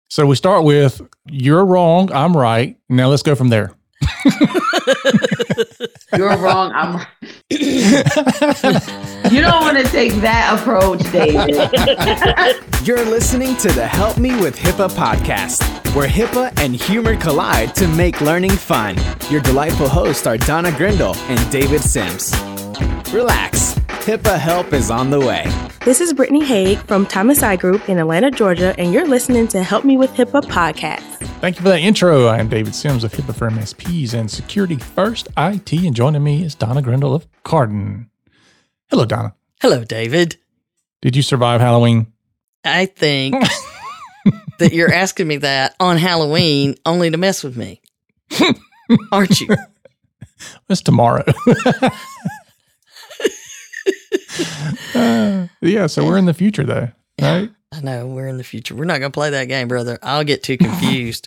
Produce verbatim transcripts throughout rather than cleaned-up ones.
So we start with, you're wrong, I'm right. Now let's go from there. You're wrong, I'm right. You don't want to take that approach, David. You're listening to the Help Me with HIPAA podcast, where HIPAA and humor collide to make learning fun. Your delightful hosts are Donna Grindle and David Sims. Relax, HIPAA help is on the way. This is Brittany Haig from Thomas I Group in Atlanta, Georgia, and you're listening to Help Me with HIPAA podcast. Thank you for that intro. I am David Sims of HIPAA for M S Ps and Security First I T, and joining me is Donna Grindle of Carden. Hello, Donna. Hello, David. Did you survive Halloween? I think that you're asking me that on Halloween only to mess with me. Aren't you? It's tomorrow. uh, yeah, so we're in the future, though, right? I know, we're in the future. We're not going to play that game, brother. I'll get too confused.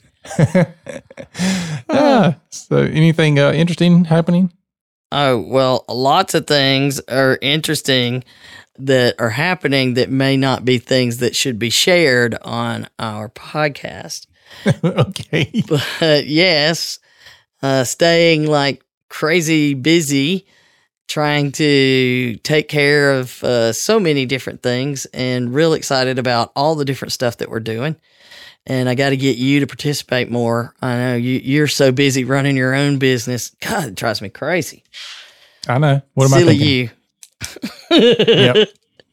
uh, so anything uh, interesting happening? Oh, well, lots of things are interesting that are happening that may not be things that should be shared on our podcast. Okay. But yes, uh, staying like crazy busy, trying to take care of uh, so many different things, and real excited about all the different stuff that we're doing. And I got to get you to participate more. I know you, you're so busy running your own business. God, it drives me crazy. I know. What am Silly I thinking? you. Yep.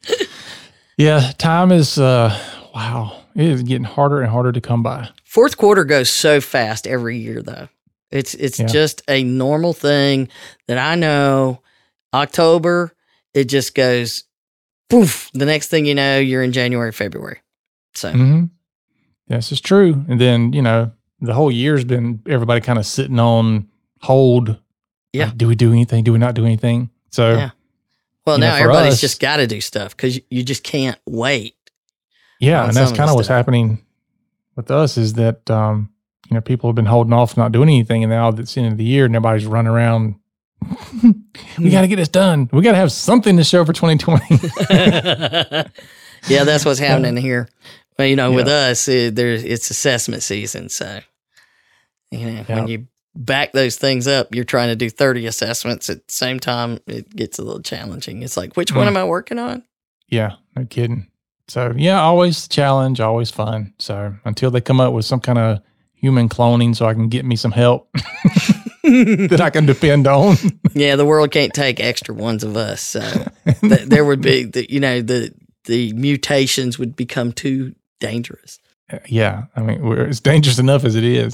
Yeah, time is, uh, wow, it is getting harder and harder to come by. Fourth quarter goes so fast every year, though. It's it's Yeah. just a normal thing that I know. October, it just goes poof. The next thing you know, you're in January, February. So, Mm-hmm. This is true. And then, you know, the whole year's been everybody kind of sitting on hold. Yeah. Like, do we do anything? Do we not do anything? So, Yeah. well, you know, now for everybody's us- just got to do stuff because you just can't wait. yeah. on And that's some of kind the of what's stuff. happening with us is that, um, you know, people have been holding off, not doing anything. And now it's the end of the year and everybody's running around. We got to get this done. We got to have something to show for twenty twenty. Yeah, that's what's happening here. Well, you know, with Yeah. us, it, there's it's assessment season. So, you know, Yeah. when you back those things up, you're trying to do thirty assessments at the same time. It gets a little challenging. It's like, which one Mm. am I working on? Yeah, no kidding. So, yeah, always challenge, always fun. So, until they come up with some kind of human cloning so I can get me some help that I can depend on. Yeah, the world can't take extra ones of us. So th- there would be, the, you know, the the mutations would become too dangerous. Yeah, I mean, we're, it's dangerous enough as it is.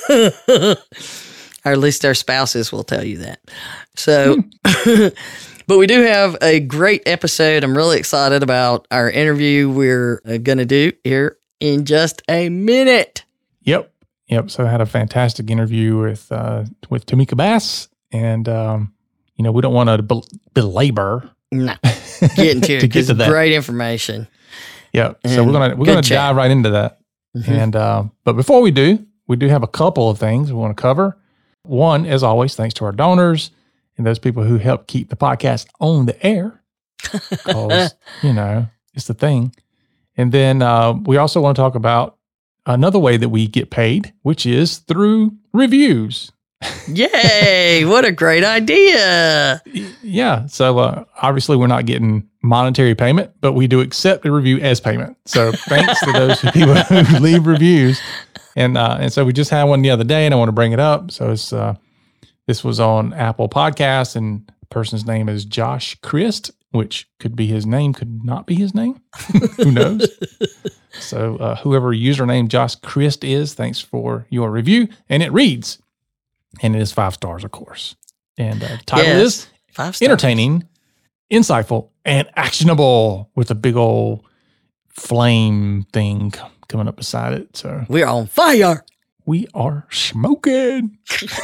Or at least our spouses will tell you that. So, but we do have a great episode. I'm really excited about our interview we're going to do here in just a minute. Yep, yep. So I had a fantastic interview with uh, with Tamika Bass, and um, you know, we don't want to bel- belabor. No, get into it. To get 'cause to that. Great information. Yeah, so And we're gonna we're good gonna chat. dive right into that. Mhm. And uh, but before we do, we do have a couple of things we want to cover. One, as always, thanks to our donors and those people who help keep the podcast on the air, because you know it's the thing. And then uh, we also want to talk about another way that we get paid, which is through reviews. Yay! What a great idea. Yeah. So uh, obviously, we're not getting monetary payment, but we do accept a review as payment. So thanks to those people who leave reviews. And uh, and so we just had one the other day, and I want to bring it up. So it's uh, this was on Apple Podcasts, and the person's name is Josh Christ, which could be his name, could not be his name. Who knows? So uh, whoever username Josh Christ is, thanks for your review. And it reads, and it is five stars, of course. And uh, the title Yes. is Five stars. entertaining, insightful, and actionable, with a big old flame thing c- coming up beside it. So We're on fire. we are smoking.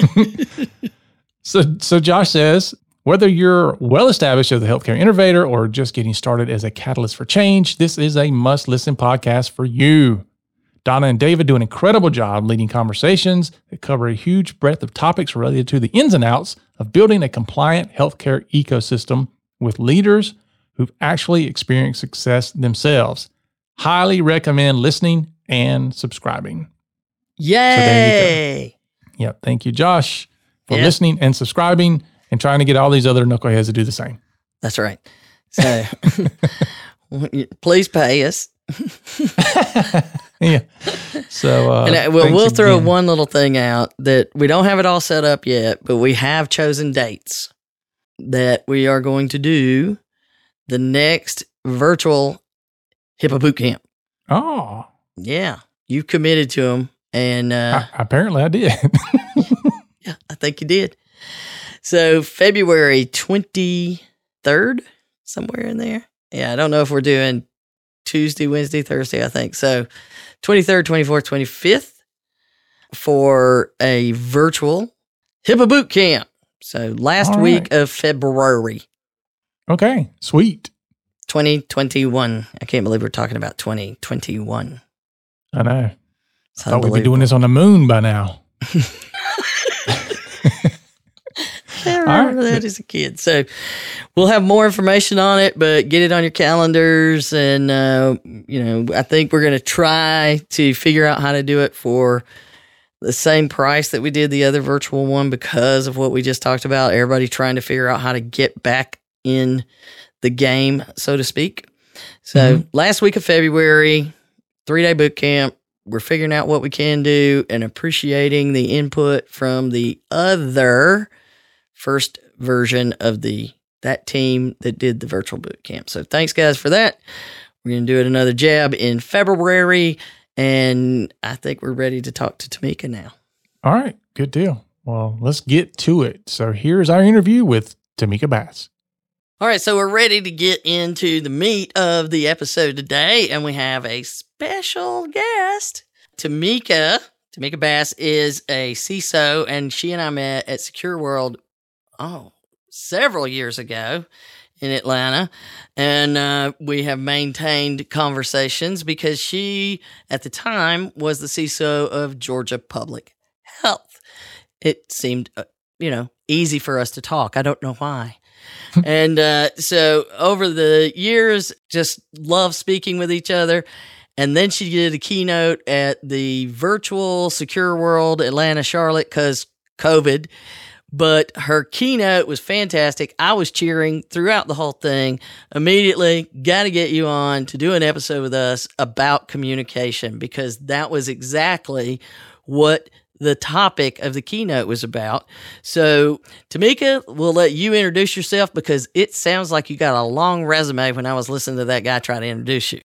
so, so Josh says, whether you're well established as a healthcare innovator or just getting started as a catalyst for change, this is a must listen podcast for you. Donna and David do an incredible job leading conversations that cover a huge breadth of topics related to the ins and outs of building a compliant healthcare ecosystem with leaders who've actually experienced success themselves. Highly recommend listening and subscribing. Yay! So yep. Thank you, Josh, for yep. listening and subscribing and trying to get all these other knuckleheads to do the same. That's right. So please pay us. Yeah. So uh, and I, well, we'll throw again. one little thing out that we don't have it all set up yet, but we have chosen dates that we are going to do the next virtual HIPAA boot camp. Oh. Yeah. You committed to them. And uh, I, apparently I did. yeah, I think you did. So February twenty-third, somewhere in there. Yeah, I don't know if we're doing Tuesday, Wednesday, Thursday, I think. So twenty-third, twenty-fourth, twenty-fifth for a virtual HIPAA boot camp. So last All week right. of February. Okay, sweet. twenty twenty-one. I can't believe we're talking about twenty twenty-one. I know. It's I thought we'd be doing this on the moon by now. I remember right. that as a kid. So we'll have more information on it, but get it on your calendars. And, uh, you know, I think we're going to try to figure out how to do it for the same price that we did the other virtual one because of what we just talked about. Everybody trying to figure out how to get back in the game, so to speak. So mm-hmm. last week of February, three-day boot camp. We're figuring out what we can do and appreciating the input from the other first version of the that team that did the virtual boot camp. So thanks, guys, for that. We're going to do it another jab in February, and I think we're ready to talk to Tamika now. All right, good deal. Well, let's get to it. So here's our interview with Tamika Bass. All right, so we're ready to get into the meat of the episode today, and we have a special guest. Tamika, Tamika Bass is a C I S O, and she and I met at Secure World, oh, several years ago in Atlanta, and uh, we have maintained conversations because she, at the time, was the C I S O of Georgia Public Health. It seemed, uh, you know, easy for us to talk. I don't know why. And uh, so over the years, just love speaking with each other. And then she did a keynote at the virtual Secure World Atlanta, Charlotte, because COVID. But her keynote was fantastic. I was cheering throughout the whole thing. Immediately, got to get you on to do an episode with us about communication, because that was exactly what the topic of the keynote was about. So, Tamika, we'll let you introduce yourself because it sounds like you got a long resume when I was listening to that guy try to introduce you.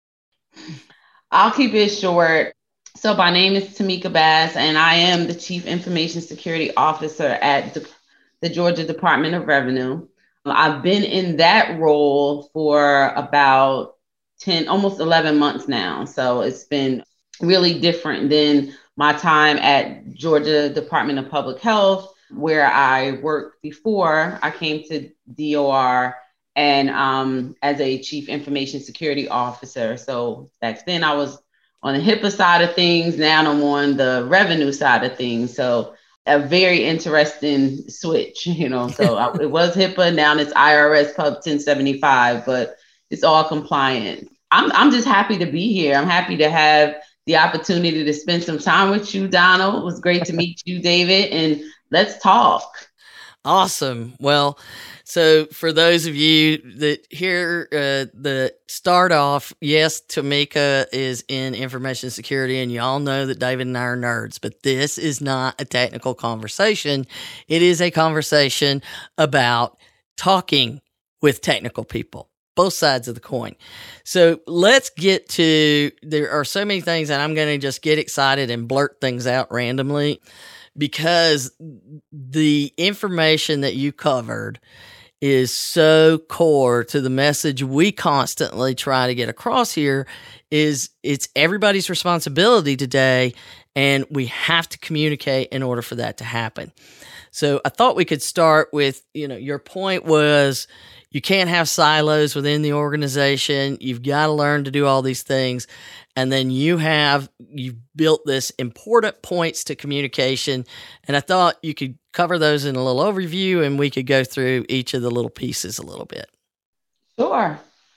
I'll keep it short. So my name is Tamika Bass, and I am the Chief Information Security Officer at the, the Georgia Department of Revenue. I've been in that role for about ten, almost eleven months now. So it's been really different than my time at Georgia Department of Public Health, where I worked before I came to D O R, and um, as a Chief Information Security Officer. So back then I was on the HIPAA side of things. Now I'm on the revenue side of things. So a very interesting switch, you know. So I, it was HIPAA, now it's I R S Pub ten seventy-five, but it's all compliant. I'm I'm just happy to be here. I'm happy to have the opportunity to spend some time with you, Donald. It was great to meet you, David, and let's talk. Awesome. Well, so for those of you that hear uh, the start off, yes, Tamika is in information security, and y'all know that David and I are nerds, but this is not a technical conversation. It is a conversation about talking with technical people. Both sides of the coin. So let's get to, there are so many things that I'm going to just get excited and blurt things out randomly, because the information that you covered is so core to the message we constantly try to get across here. Is it's everybody's responsibility today, and we have to communicate in order for that to happen. So I thought we could start with, you know, your point was, you can't have silos within the organization. You've got to learn to do all these things. And then you have, you've built this important points to communication. And I thought you could cover those in a little overview, and we could go through each of the little pieces a little bit. Sure.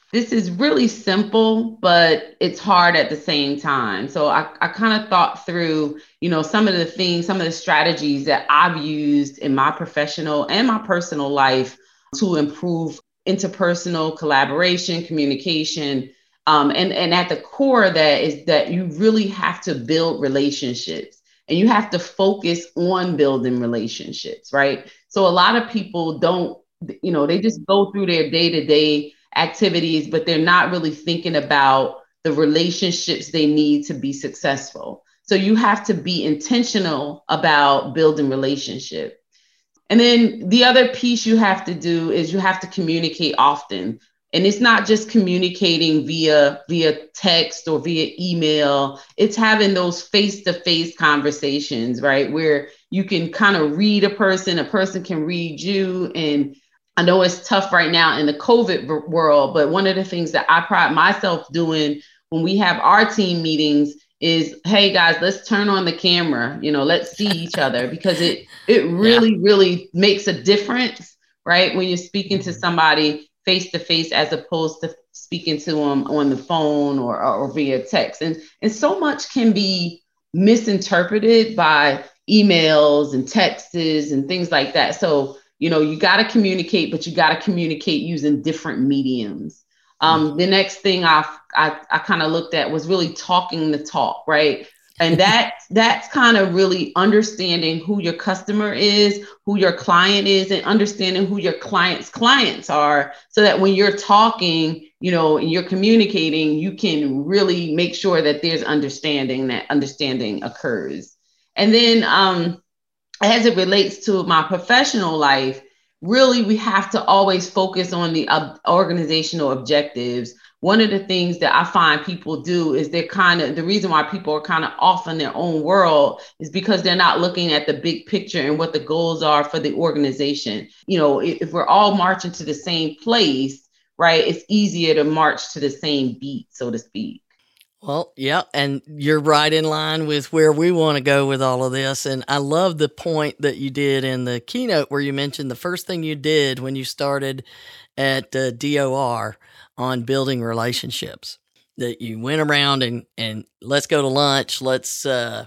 this is really simple, but it's hard at the same time. So I, I kind of thought through, you know, some of the things, some of the strategies that I've used in my professional and my personal life to improve interpersonal collaboration, communication. Um, and, and at the core of that is that you really have to build relationships and you have to focus on building relationships, right? So a lot of people don't, you know, they just go through their day-to-day activities, but they're not really thinking about the relationships they need to be successful. So you have to be intentional about building relationships. And then the other piece you have to do is you have to communicate often. And it's not just communicating via via text or via email. It's having those face-to-face conversations, right? Where you can kind of read a person, a person can read you. And I know it's tough right now in the COVID world, but one of the things that I pride myself doing when we have our team meetings is, hey guys, let's turn on the camera, you know, let's see each other, because it it really, yeah. really makes a difference, right? When you're speaking to somebody face to face, as opposed to speaking to them on the phone or, or via text. And, and so much can be misinterpreted by emails and texts and things like that. So, you know, you got to communicate, but you got to communicate using different mediums. Um, the next thing I I, I kind of looked at was really talking the talk, right? And that that's kind of really understanding who your customer is, who your client is, and understanding who your client's clients are, so that when you're talking, you know, and you're communicating, you can really make sure that there's understanding, that understanding occurs. And then um, as it relates to my professional life, really, we have to always focus on the uh, organizational objectives. One of the things that I find people do is they're kind of, the reason why people are kind of off in their own world is because they're not looking at the big picture and what the goals are for the organization. You know, if, if we're all marching to the same place, right, it's easier to march to the same beat, so to speak. Well, yeah, and you're right in line with where we want to go with all of this. And I love the point that you did in the keynote where you mentioned the first thing you did when you started at uh, D O R on building relationships, that you went around and, and let's go to lunch. Let's, uh,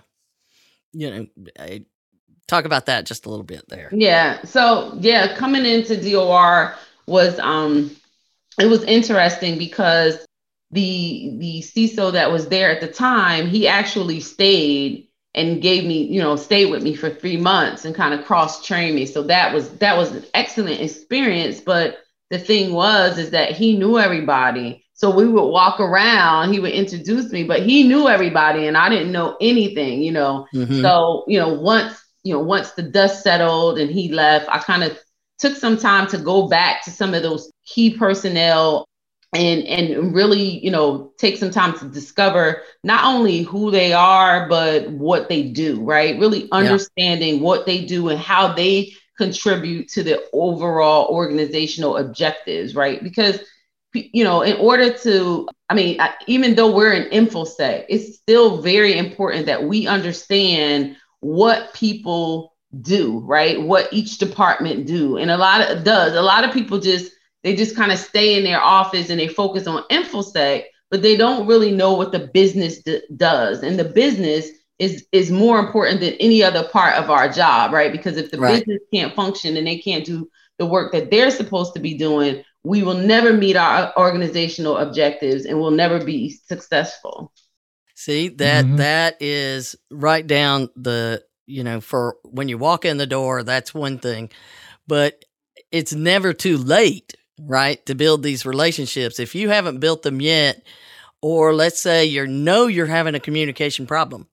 you know, talk about that just a little bit there. Yeah. So, yeah, coming into D O R was, um, it was interesting because the the C I S O that was there at the time, he actually stayed and gave me, you know, stayed with me for three months and kind of cross-trained me. So that was that was an excellent experience. But the thing was, is that he knew everybody. So we would walk around, he would introduce me, but he knew everybody and I didn't know anything, you know. Mm-hmm. So, you know, once, you know, once the dust settled and he left, I kind of took some time to go back to some of those key personnel and and really, you know, take some time to discover not only who they are, but what they do, right? Really understanding yeah. what they do and how they contribute to the overall organizational objectives, right? Because, you know, in order to, I mean, even though we're in InfoSec, it's still very important that we understand what people do, right? What each department do. And a lot of does, a lot of people just, they just kind of stay in their office and they focus on InfoSec, but they don't really know what the business d- does. And the business is, is more important than any other part of our job, right? Because if the right. business can't function and they can't do the work that they're supposed to be doing, we will never meet our organizational objectives and we'll never be successful. See, that mm-hmm. that is right down the, you know, for when you walk in the door, that's one thing, but it's never too late, right, to build these relationships. If you haven't built them yet, or let's say you know you're having a communication problem,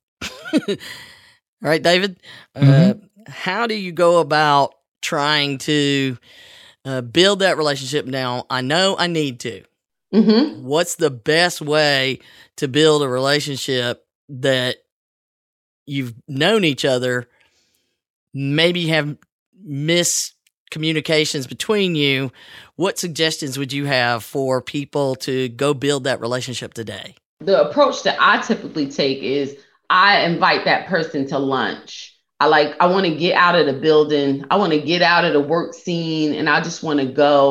right, David? Mm-hmm. Uh, how do you go about trying to uh, build that relationship? Now, I know I need to. Mm-hmm. What's the best way to build a relationship that you've known each other, maybe have miscommunications between you? What suggestions would you have for people to go build that relationship today? The approach that I typically take is I invite that person to lunch. I like, I want to get out of the building. I want to get out of the work scene and I just want to go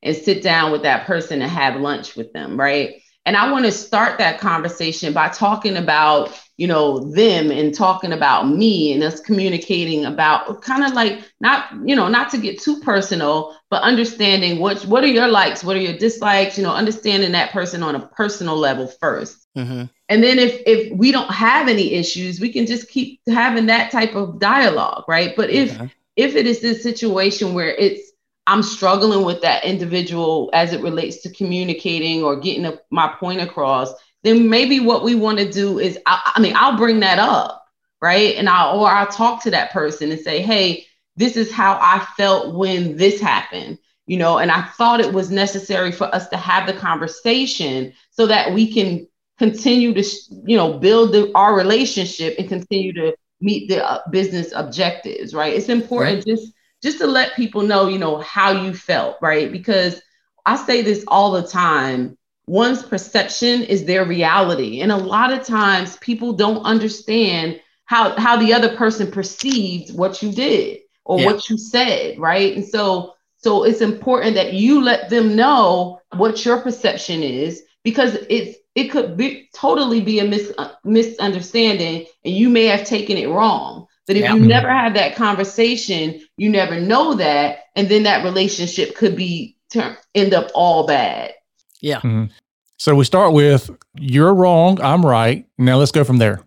and sit down with that person and have lunch with them, right? And I want to start that conversation by talking about, you know, them and talking about me and us communicating about kind of like not, you know, not to get too personal, but understanding what, what are your likes, what are your dislikes, you know, understanding that person on a personal level first. Mm-hmm. And then if, if we don't have any issues, we can just keep having that type of dialogue, right? But if, okay. if it is this situation where it's, I'm struggling with that individual as it relates to communicating or getting a, my point across, then maybe what we want to do is, I, I mean, I'll bring that up, right? And I'll, or I'll talk to that person and say, hey, this is how I felt when this happened, you know, and I thought it was necessary for us to have the conversation so that we can continue to, you know, build the, our relationship and continue to meet the uh, business objectives, right? It's important right. just just to let people know, you know, how you felt, right? Because I say this all the time, one's perception is their reality. And a lot of times people don't understand how, how the other person perceived what you did or yeah. what you said, right? And so, so it's important that you let them know what your perception is, because it's, it could be totally be a mis- uh, misunderstanding and you may have taken it wrong. But if yeah. you never have that conversation, you never know that. And then that relationship could be ter- end up all bad. Yeah. Mm-hmm. So we start with, you're wrong, I'm right. Now let's go from there.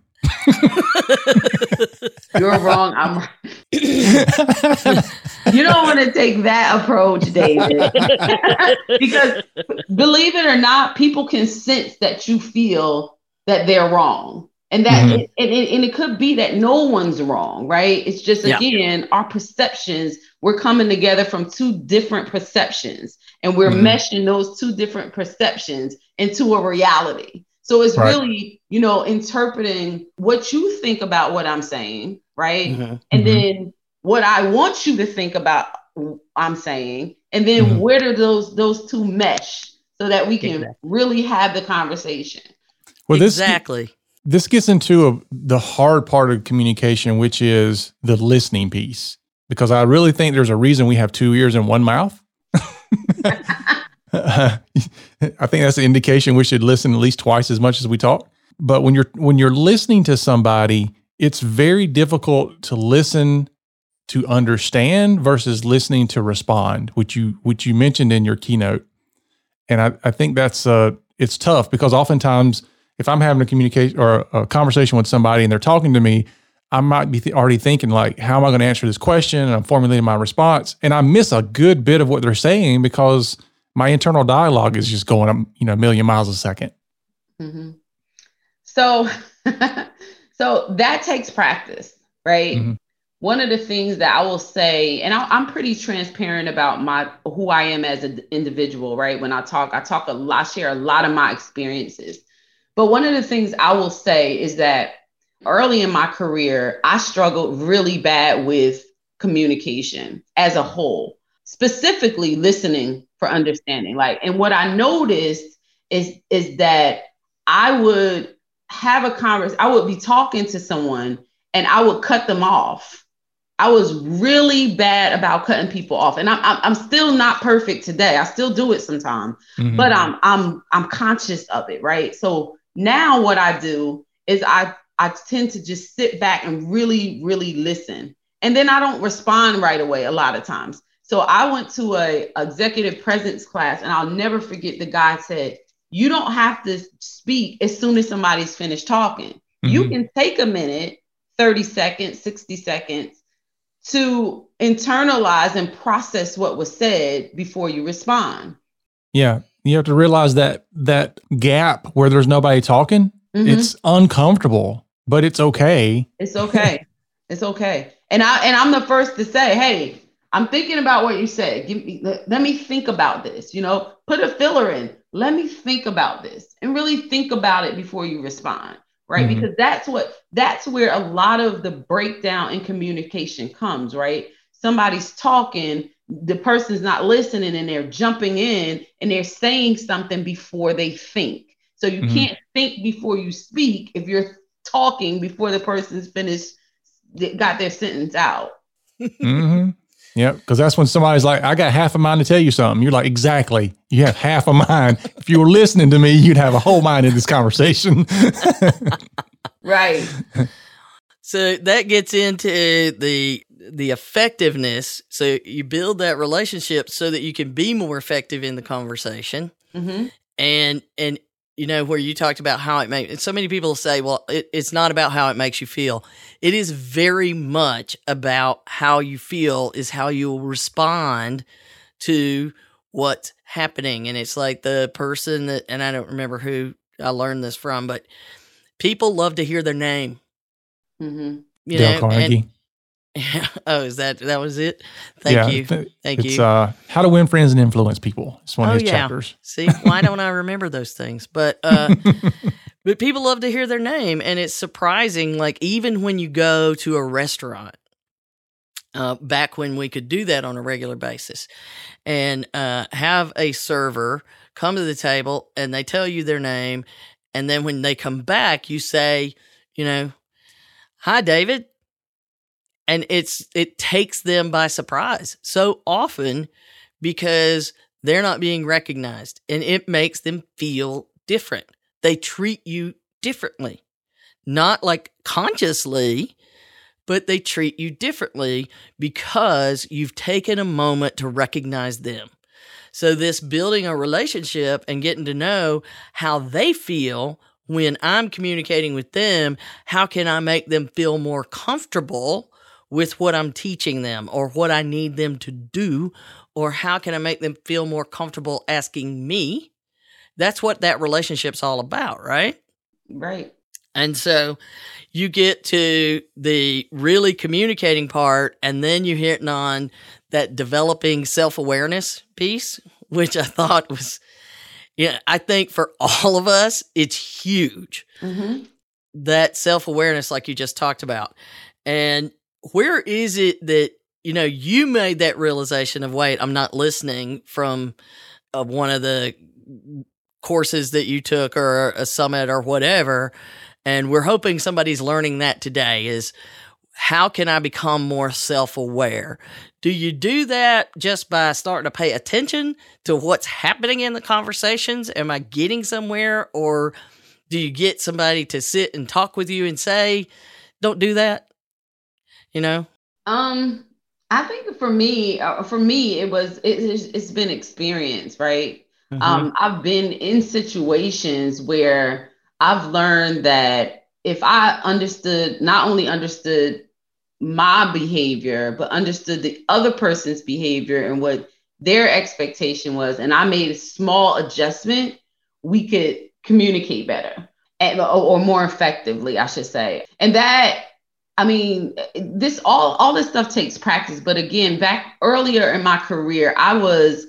You're wrong, I'm right. You don't want to take that approach, David. Because believe it or not, people can sense that you feel that they're wrong. And that, mm-hmm. it, and, and it could be that no one's wrong, right? It's just, again, yeah. our perceptions, we're coming together from two different perceptions and we're mm-hmm. meshing those two different perceptions into a reality. So it's right. really, you know, interpreting what you think about what I'm saying, right? Mm-hmm. And mm-hmm. then what I want you to think about I'm saying, and then mm-hmm. where do those, those two mesh so that we can exactly. really have the conversation? Well, this, exactly. This gets into a, the hard part of communication, which is the listening piece, because I really think there's a reason we have two ears and one mouth. uh, I think that's an indication we should listen at least twice as much as we talk. But when you're when you're listening to somebody, it's very difficult to listen to understand versus listening to respond, which you which you mentioned in your keynote. And I, I think that's uh it's tough because oftentimes, if I'm having a communication or a conversation with somebody and they're talking to me, I might be th- already thinking like, how am I going to answer this question? And I'm formulating my response, and I miss a good bit of what they're saying because my internal dialogue is just going, you know, a million miles a second. Mm-hmm. So, so that takes practice, right? Mm-hmm. One of the things that I will say, and I, I'm pretty transparent about my who I am as an individual, right? When I talk, I talk a lot, share a lot of my experiences. But one of the things I will say is that early in my career, I struggled really bad with communication as a whole, specifically listening for understanding. Like, and what I noticed is, is that I would have a conversation, I would be talking to someone and I would cut them off. I was really bad about cutting people off. And I'm, I'm, I'm still not perfect today. I still do it sometimes, mm-hmm. but I'm, I'm, I'm conscious of it. Right. So now what I do is I, I tend to just sit back and really, really listen. And then I don't respond right away a lot of times. So I went to a executive presence class and I'll never forget the guy said, you don't have to speak as soon as somebody's finished talking. Mm-hmm. You can take a minute, thirty seconds, sixty seconds to internalize and process what was said before you respond. Yeah. You have to realize that that gap where there's nobody talking, mm-hmm. it's uncomfortable, but it's okay. It's okay. It's okay. And I and I'm the first to say, hey, I'm thinking about what you said. Give me let, let me think about this, you know, put a filler in. Let me think about this and really think about it before you respond. Right. Mm-hmm. Because that's what that's where a lot of the breakdown in communication comes. Right. Somebody's talking, the person's not listening and they're jumping in and they're saying something before they think. So you mm-hmm. can't think before you speak if you're talking before the person's finished, got their sentence out. Mm-hmm. Yeah, because that's when somebody's like, I got half a mind to tell you something. You're like, exactly. You have half a mind. If you were listening to me, you'd have a whole mind in this conversation. Right. So that gets into the the effectiveness. So you build that relationship so that you can be more effective in the conversation. Mm-hmm. And, and, you know, where you talked about how it makes, and so many people say, well, it, it's not about how it makes you feel. It is very much about how you feel is how you will respond to what's happening. And it's like the person that, and I don't remember who I learned this from, but people love to hear their name. Mm-hmm. You Dale know, Carnegie. and, oh, is that, that was it? Thank yeah, you. th- Thank it's, you. uh, How to Win Friends and Influence People. It's one Oh, of his yeah. chapters. See, why don't I remember those things? But, uh, but people love to hear their name. And it's surprising, like even when you go to a restaurant, uh, back when we could do that on a regular basis and, uh, have a server come to the table and they tell you their name. And then when they come back, you say, you know, hi, David. And it's it takes them by surprise so often because they're not being recognized, and it makes them feel different. They treat you differently, not like consciously, but they treat you differently because you've taken a moment to recognize them. So this building a relationship and getting to know how they feel when I'm communicating with them, how can I make them feel more comfortable with what I'm teaching them or what I need them to do, or how can I make them feel more comfortable asking me? That's what that relationship's all about, right? Right. And so you get to the really communicating part, and then you're hitting on that developing self-awareness piece, which I thought was, yeah, I think for all of us, it's huge. Mm-hmm. That self-awareness, like you just talked about. And where is it that, you know, you made that realization of, wait, I'm not listening from uh, one of the courses that you took or a summit or whatever. And we're hoping somebody's learning that today is, how can I become more self-aware? Do you do that just by starting to pay attention to what's happening in the conversations? Am I getting somewhere? Or do you get somebody to sit and talk with you and say, don't do that? You know? Um, I think for me, uh, for me, it was, it, it's, it's been experience, right? Mm-hmm. Um, I've been in situations where I've learned that if I understood, not only understood my behavior, but understood the other person's behavior and what their expectation was, and I made a small adjustment, we could communicate better and, or, or more effectively, I should say. And that, I mean, this all all this stuff takes practice. But again, back earlier in my career, I was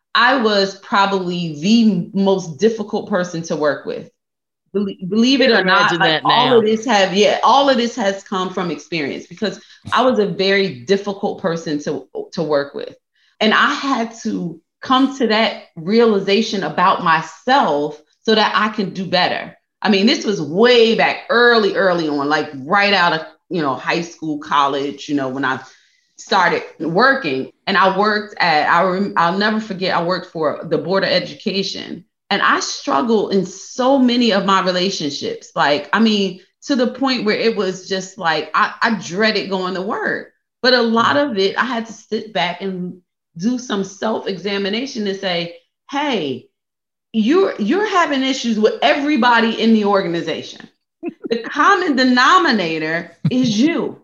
I was probably the most difficult person to work with. Believe, believe it or not, like all of this have yeah, all of this has come from experience, because I was a very difficult person to to work with, and I had to come to that realization about myself so that I can do better. I mean, this was way back early, early on, like right out of you know high school, college. You know, when I started working, and I worked at I rem, I'll never forget. I worked for the Board of Education. And I struggled in so many of my relationships. Like, I mean, to the point where it was just like, I, I dreaded going to work. But a lot of it, I had to sit back and do some self-examination and say, hey, you're, you're having issues with everybody in the organization. The common denominator is you,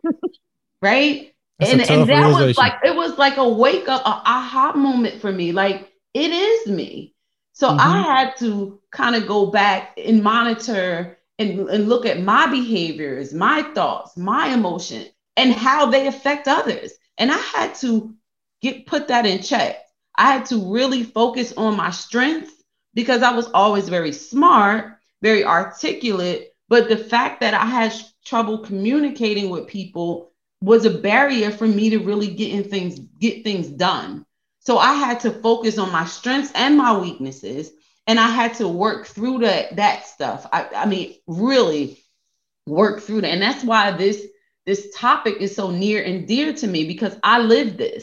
right? That's and a tough and that realization. was like, it was like a wake up, a aha moment for me. Like, it is me. So mm-hmm. I had to kind of go back and monitor and, and look at my behaviors, my thoughts, my emotions, and how they affect others. And I had to get put that in check. I had to really focus on my strengths, because I was always very smart, very articulate. But the fact that I had trouble communicating with people was a barrier for me to really getting things, get things done. So I had to focus on my strengths and my weaknesses, and I had to work through that, that stuff. I, I mean, really work through that. And that's why this, this topic is so near and dear to me, because I live this.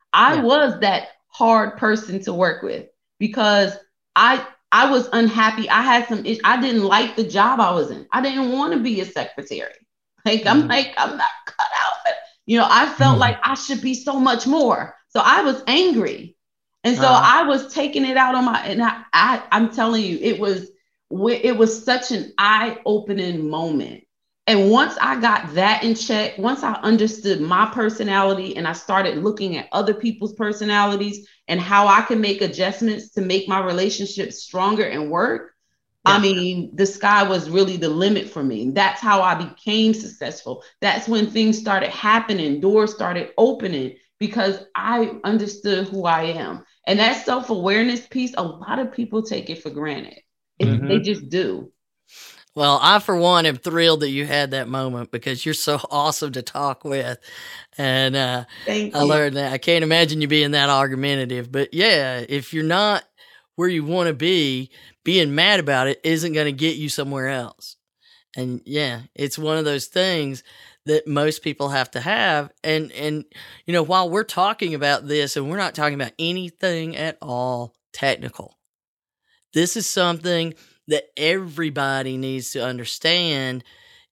I Yeah. was that hard person to work with because I I was unhappy. I had some issues. I didn't like the job I was in. I didn't want to be a secretary. Like, I'm Mhm. like, I'm not cut out for it. You know, I felt Mhm. like I should be so much more. So I was angry. And so Uh-huh. I was taking it out on my, and I, I I'm telling you, it was, it was such an eye-opening moment. And once I got that in check, once I understood my personality and I started looking at other people's personalities and how I can make adjustments to make my relationships stronger and work, Yeah. I mean, the sky was really the limit for me. That's how I became successful. That's when things started happening, doors started opening because I understood who I am. And that self-awareness piece, a lot of people take it for granted. It, Mhm. They just do. Well, I, for one, am thrilled that you had that moment because you're so awesome to talk with. And uh, Thank I you. learned that. I can't imagine you being that argumentative. But yeah, if you're not where you want to be, being mad about it isn't going to get you somewhere else. And yeah, it's one of those things that most people have to have. And, and, you know, while we're talking about this and we're not talking about anything at all technical, this is something that everybody needs to understand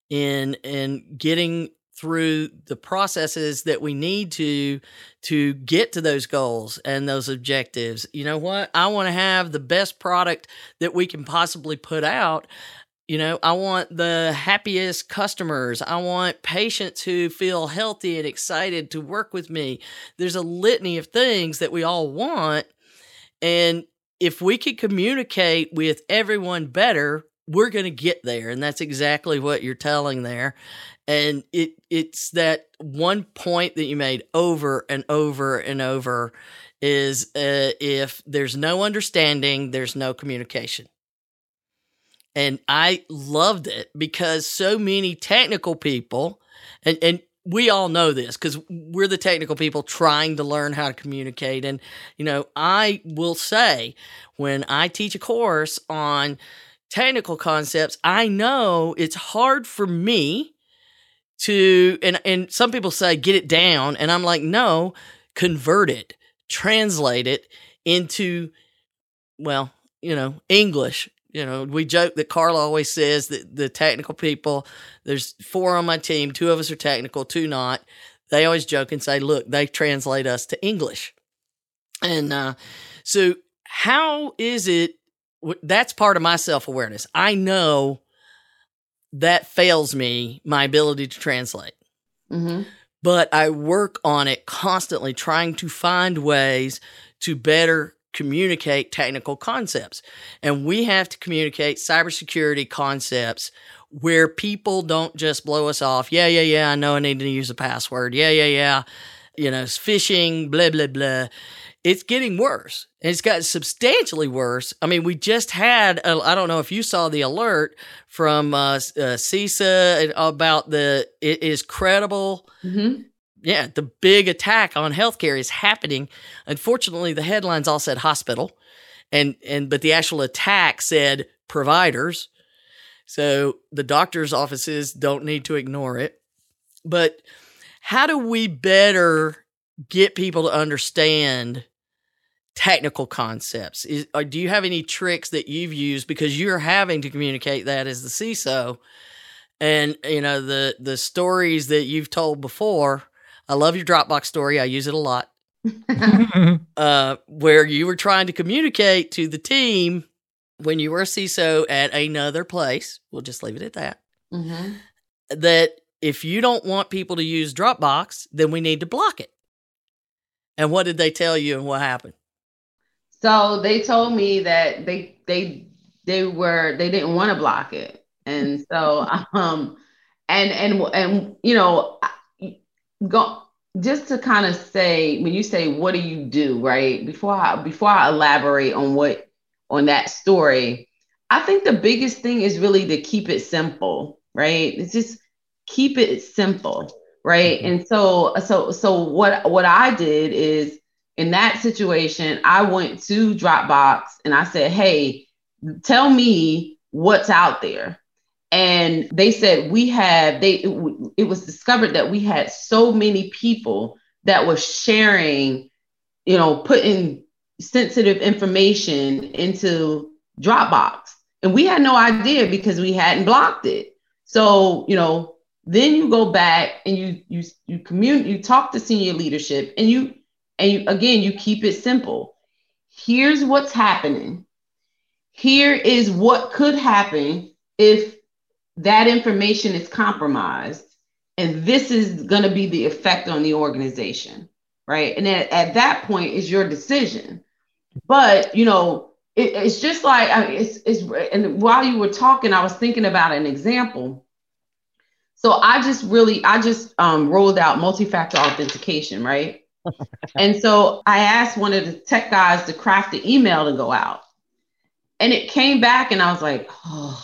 in in getting through the processes that we need to to get to those goals and those objectives. You know what? I want to have the best product that we can possibly put out. You know, I want the happiest customers. I want patients who feel healthy and excited to work with me. There's a litany of things that we all want. And if we can communicate with everyone better, we're going to get there. And that's exactly what you're telling there. And it it's that one point that you made over and over and over is uh, if there's no understanding, there's no communication. And I loved it because so many technical people, and, and we all know this because we're the technical people trying to learn how to communicate. And, you know, I will say when I teach a course on technical concepts, I know it's hard for me to, and, and some people say, get it down. And I'm like, no, convert it, translate it into, well, you know, English. You know, we joke that Carla always says that the technical people, there's four on my team, two of us are technical, two not. They always joke and say, look, they translate us to English. And uh, so how is it, that's part of my self-awareness. I know that fails me, my ability to translate. Mm-hmm. But I work on it constantly, trying to find ways to better communicate technical concepts. And we have to communicate cybersecurity concepts where people don't just blow us off. Yeah, yeah, yeah, I know I need to use a password. Yeah, yeah, yeah. You know, it's phishing, blah, blah, blah. It's getting worse. And it's got substantially worse. I mean, we just had, a, I don't know if you saw the alert from uh, uh, CISA about the, it is credible. Mm-hmm. Yeah, the big attack on healthcare is happening. Unfortunately, the headlines all said hospital, and and but the actual attack said providers. So the doctors' offices don't need to ignore it. But how do we better get people to understand technical concepts? Is, or do you have any tricks that you've used because you're having to communicate that as the C I S O? And you know the the stories that you've told before. I love your Dropbox story. I use it a lot. uh, where you were trying to communicate to the team when you were a C I S O at another place. We'll just leave it at that. Mm-hmm. That if you don't want people to use Dropbox, then we need to block it. And what did they tell you and what happened? So they told me that they they they were they didn't want to block it. And so um and and and you know go just to kind of say, when you say what do you do, right? Before I before I elaborate on what on that story, I think the biggest thing is really to keep it simple, right? It's just keep it simple, right? Mm-hmm. And so so so what what I did is in that situation, I went to Dropbox and I said, hey, tell me what's out there. And they said we have, they it, it was discovered that we had so many people that were sharing you know, putting sensitive information into Dropbox. And we had no idea because we hadn't blocked it. So, you know, then you go back and you you you communicate, you talk to senior leadership, and you and you, again, you keep it simple. Here's what's happening. Here is what could happen if that information is compromised. And this is going to be the effect on the organization, right? And at, at that point is your decision. But, you know, it, it's just like, I mean, it's, it's, and while you were talking, I was thinking about an example. So I just really, I just um, rolled out multi-factor authentication, right? And so I asked one of the tech guys to craft the email to go out. And it came back and I was like, oh.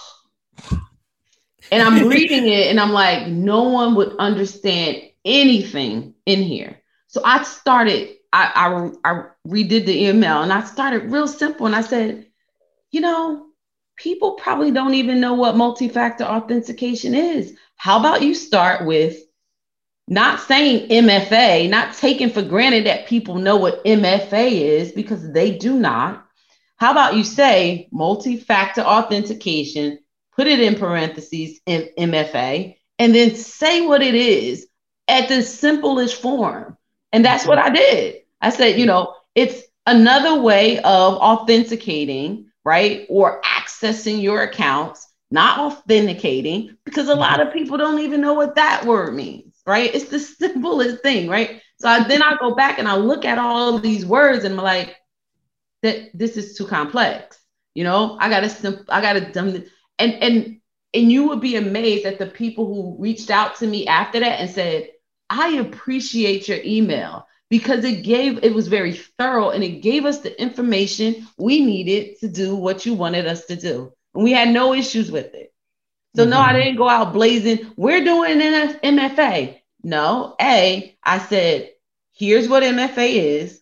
And I'm reading it and I'm like, no one would understand anything in here. So I started, I, I, I redid the email and I started real simple. And I said, you know, people probably don't even know what multi-factor authentication is. How about you start with not saying M F A, not taking for granted that people know what M F A is, because they do not. How about you say multi-factor authentication, put it in parentheses, in M F A, and then say what it is at the simplest form. And that's what I did. I said, you know, it's another way of authenticating, right? Or accessing your accounts, not authenticating, because a lot of people don't even know what that word means, right? It's the simplest thing, right? So I, then I go back and I look at all of these words and I'm like, that this is too complex. You know, I gotta simp- I gotta dumb and and and you would be amazed at the people who reached out to me after that and said, I appreciate your email because it gave, it was very thorough and it gave us the information we needed to do what you wanted us to do. And we had no issues with it. So mm-hmm. no, I didn't go out blazing, we're doing an M F A. No, A, I said, here's what M F A is.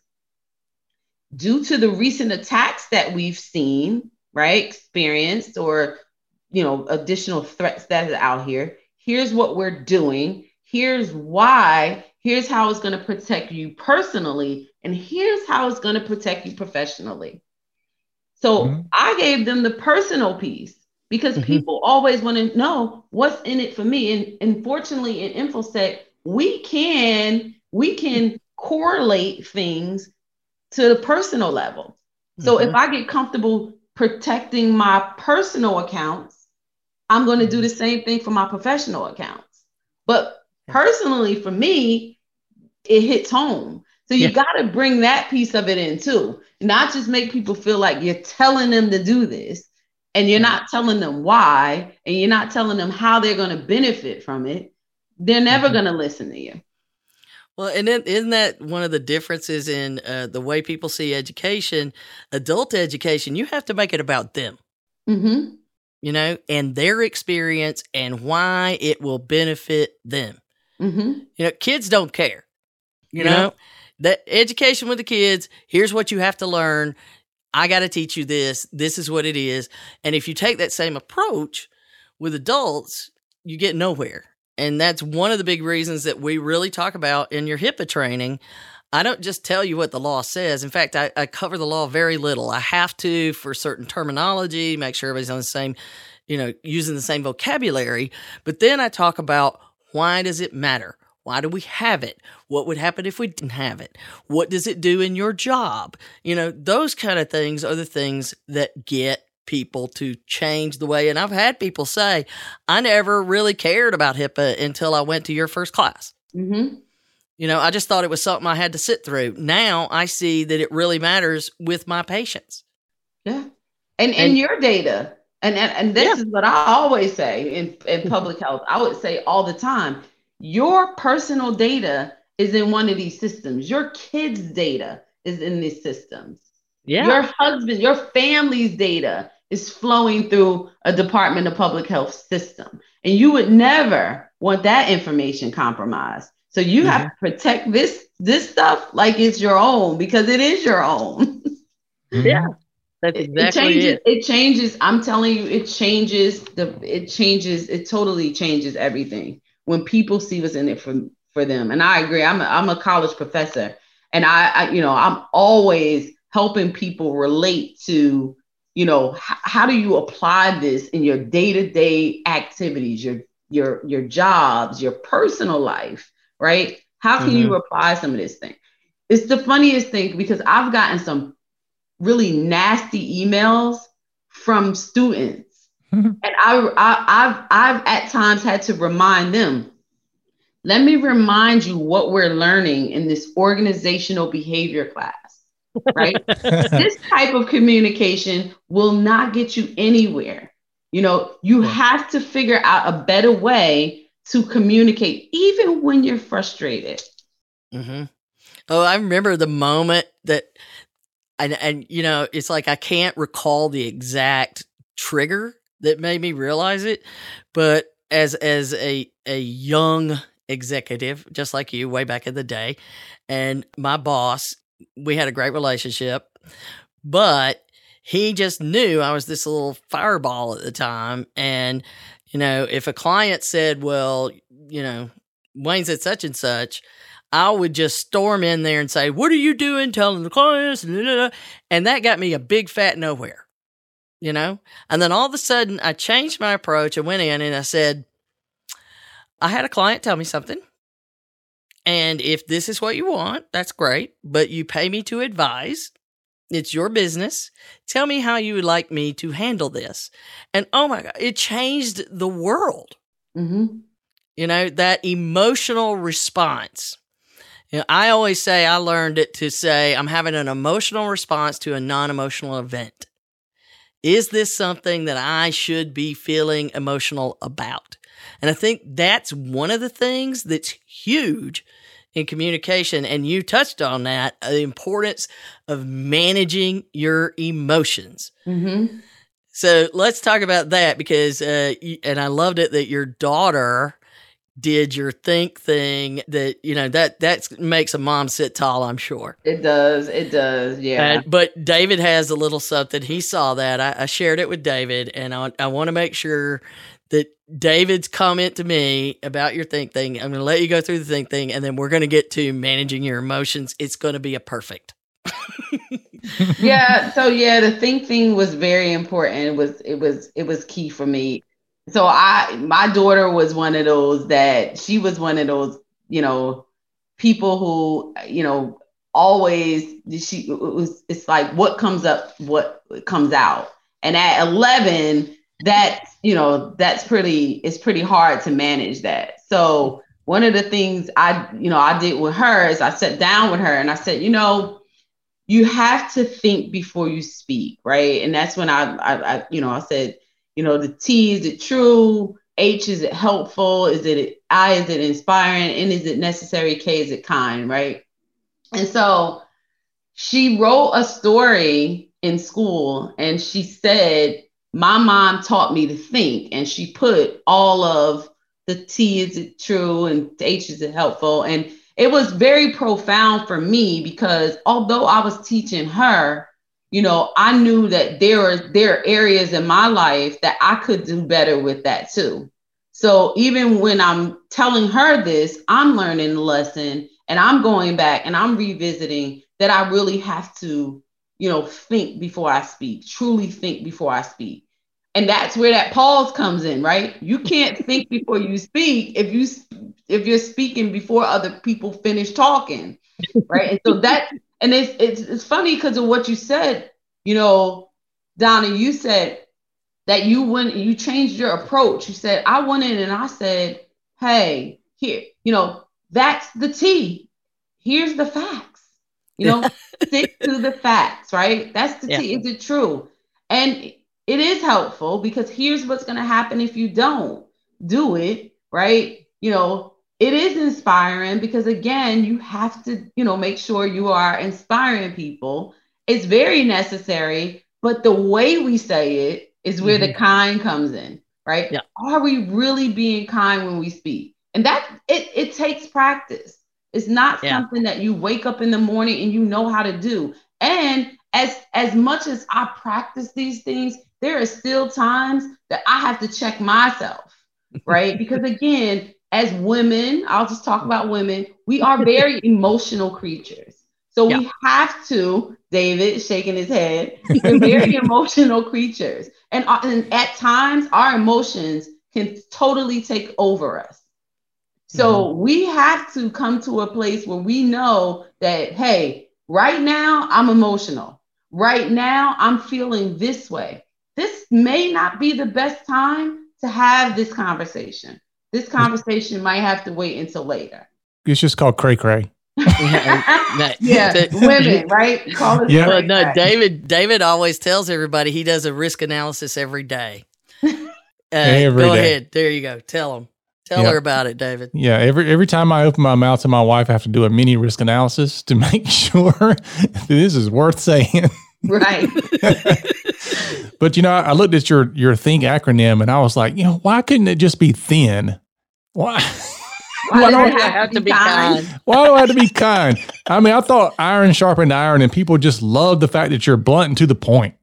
Due to the recent attacks that we've seen, right, experienced, or, you know, additional threats that are out here, here's what we're doing. Here's why. Here's how it's going to protect you personally. And here's how it's going to protect you professionally. So mm-hmm. I gave them the personal piece because mm-hmm. people always want to know what's in it for me. And unfortunately, in InfoSec, we can, we can correlate things to the personal level. So mm-hmm. if I get comfortable protecting my personal accounts, I'm going to do the same thing for my professional accounts. But personally, for me, it hits home. So you yeah. got to bring that piece of it in too, not just make people feel like you're telling them to do this and you're not telling them why, and you're not telling them how they're going to benefit from it. They're never mm-hmm. going to listen to you. Well, and then, isn't that one of the differences in uh, the way people see education? Adult education, you have to make it about them, mm-hmm. you know, and their experience and why it will benefit them. Mm-hmm. You know, kids don't care. You yeah. know, that education with the kids, here's what you have to learn. I got to teach you this. This is what it is. And if you take that same approach with adults, you get nowhere. And that's one of the big reasons that we really talk about in your HIPAA training. I don't just tell you what the law says. In fact, I, I cover the law very little. I have to for certain terminology, make sure everybody's on the same, you know, using the same vocabulary. But then I talk about, why does it matter? Why do we have it? What would happen if we didn't have it? What does it do in your job? You know, those kind of things are the things that get people to change the way. And I've had people say, I never really cared about HIPAA until I went to your first class. Mm-hmm. You know, I just thought it was something I had to sit through. Now I see that it really matters with my patients. Yeah. And, and, and your data. And, and, and this yeah. is what I always say in, in public health. I would say all the time, your personal data is in one of these systems. Your kids' data is in these systems. Yeah. Your husband, your family's data is flowing through a Department of Public Health system. And you would never want that information compromised. So you mm-hmm. have to protect this, this stuff like it's your own, because it is your own. Yeah. That's exactly it changes, it. It changes. I'm telling you, it changes the, it changes, it totally changes everything when people see what's in it for, for them. And I agree. I'm a, I'm a college professor And I, I you know, I'm always helping people relate to, you know, h- how do you apply this in your day-to-day activities, your your your jobs, your personal life, right? How can mm-hmm. you apply some of this thing? It's the funniest thing because I've gotten some really nasty emails from students. And I, I I've I've at times had to remind them, let me remind you what we're learning in this organizational behavior class. Right? This type of communication will not get you anywhere. You know, you yeah. have to figure out a better way to communicate, even when you're frustrated. Mm-hmm. Oh, I remember the moment that, and, and, you know, it's like I can't recall the exact trigger that made me realize it. But as as a a young executive, just like you, way back in the day, and my boss, we had a great relationship, but he just knew I was this little fireball at the time. And, you know, if a client said, well, you know, Wayne said such and such, I would just storm in there and say, what are you doing telling the clients? And that got me a big fat nowhere, you know? And then all of a sudden I changed my approach and went in and I said, I had a client tell me something. And if this is what you want, that's great. But you pay me to advise. It's your business. Tell me how you would like me to handle this. And oh my God, it changed the world. Mm-hmm. You know, that emotional response. You know, I always say I learned it to say I'm having an emotional response to a non-emotional event. Is this something that I should be feeling emotional about? And I think that's one of the things that's huge in communication. And you touched on that, the importance of managing your emotions. Mm-hmm. So let's talk about that because, uh, and I loved it that your daughter did your think thing that, you know, that, that makes a mom sit tall, I'm sure. It does. It does. Yeah. Uh, but David has a little something. He saw that. I, I shared it with David, and I, I want to make sure that David's comment to me about your think thing, I'm going to let you go through the think thing, and then we're going to get to managing your emotions. It's going to be a perfect. yeah. So yeah, the think thing was very important. It was, it was, it was key for me. So I, my daughter was one of those that she was one of those, you know, people who, you know, always she it was, it's like what comes up, what comes out. And at eleven, that, you know, that's pretty, it's pretty hard to manage that. So one of the things I, you know, I did with her is I sat down with her and I said, you know, you have to think before you speak, right? And that's when I, I, I you know, I said, you know, the T, is it true? H, is it helpful? Is it I, is it inspiring? N, is it necessary? K, is it kind, right? And so she wrote a story in school and she said, my mom taught me to think, and she put all of the T, is it true? And H, is it helpful? And it was very profound for me because although I was teaching her, you know, I knew that there are, there are areas in my life that I could do better with that too. So even when I'm telling her this, I'm learning the lesson and I'm going back and I'm revisiting that I really have to, you know, think before I speak, truly think before I speak. And that's where that pause comes in, right? You can't think before you speak if you if you're speaking before other people finish talking, right? And so that, and it's it's, it's funny because of what you said, you know, Donna, you said that you went, you changed your approach. You said, I went in and I said, hey, here, you know, that's the T. Here's the facts, you know, stick to the facts, right? That's the yeah. T. Is it true? And it is helpful because here's what's going to happen if you don't do it, right? You know, it is inspiring because, again, you have to, you know, make sure you are inspiring people. It's very necessary, but the way we say it is where mm-hmm. the kind comes in, right? Yeah. Are we really being kind when we speak? And that it, it takes practice. It's not yeah. something that you wake up in the morning and you know how to do. And as, as much as I practice these things, there are still times that I have to check myself, right? Because again, as women, I'll just talk about women, we are very emotional creatures. So Yeah. we have to, David shaking his head, we're very emotional creatures. And, uh, and at times, our emotions can totally take over us. So mm-hmm. we have to come to a place where we know that, hey, right now I'm emotional. Right now I'm feeling this way. This may not be the best time to have this conversation. This conversation might have to wait until later. It's just called cray cray. Yeah, women, right? Call it yeah. Well, no, David. David always tells everybody he does a risk analysis every day. Uh, every go day. ahead. There you go. Tell them. Tell yep. her about it, David. Yeah. Every every time I open my mouth to my wife, I have to do a mini risk analysis to make sure that this is worth saying. Right. But you know, I looked at your your THINK acronym, and I was like, you know, why couldn't it just be thin? Why? Why, why do I have, have to be kind? kind? Why do I have to be kind? I mean, I thought iron sharpened iron, and people just love the fact that you're blunt and to the point.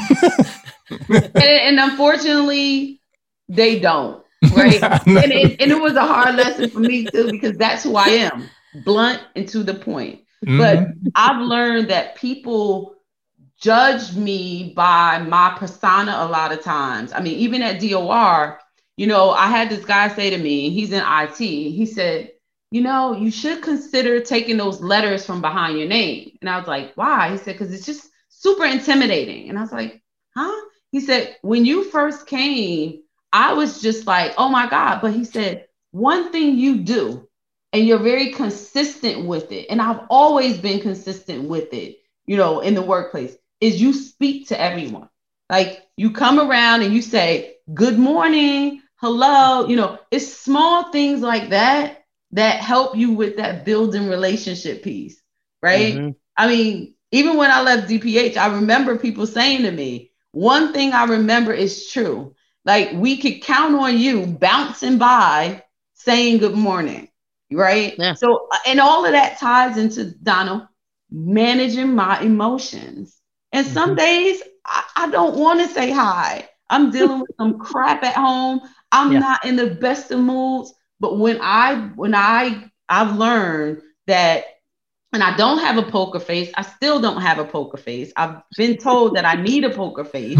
and, and unfortunately, they don't, right? and, it, and it was a hard lesson for me too, because that's who I am, blunt and to the point. Mm-hmm. But I've learned that people judge me by my persona a lot of times. I mean, even at D O R, you know, I had this guy say to me, he's in I T. He said, you know, you should consider taking those letters from behind your name. And I was like, why? He said, because it's just super intimidating. And I was like, huh? He said, when you first came, I was just like, oh my God. But he said, one thing you do, and you're very consistent with it, and I've always been consistent with it, you know, in the workplace, is you speak to everyone. Like you come around and you say, good morning. Hello, you know, it's small things like that that help you with that building relationship piece, right? Mm-hmm. I mean, even when I left D P H, I remember people saying to me, one thing I remember is true. Like we could count on you bouncing by saying good morning, right? Yeah. So, and all of that ties into, Donald, managing my emotions. And some mm-hmm. days I, I don't want to say hi. I'm dealing with some crap at home. I'm yeah. not in the best of moods. But when I, when I, I've learned that, and I don't have a poker face. I still don't have a poker face. I've been told that I need a poker face.